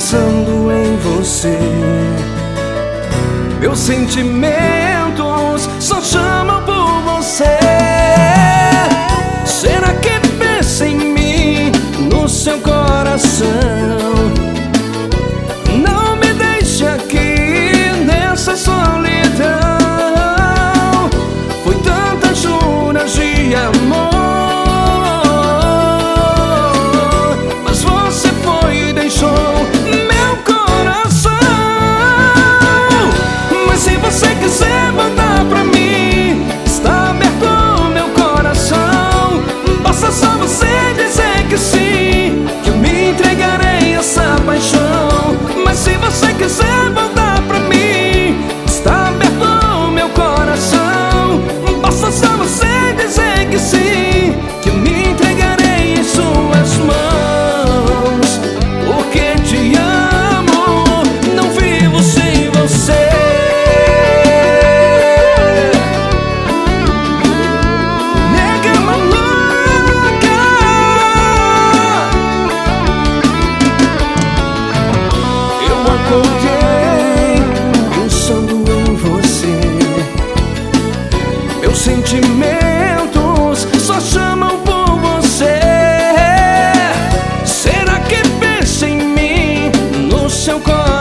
pensando em você. Meus sentimentos só chamam por você. Será que pensa em mim no seu coração? Não me deixe aqui nessa solidão. Foi tantas juras de amor, mas você foi e deixou meu coração. Mas se você quiser voltar pra mim, está aberto meu coração. Basta só você dizer que sim, que eu me entregarei a essa paixão. Mas se você quiser voltar pra mim, está aberto meu coração. Basta só você dizer que sim, que eu me entregarei em suas mãos. Porque te amo, não vivo sem você. Nega maluca, eu acordei pensando em você. Meus sentimentos só chamam por você. Será que pensa em mim no seu coração?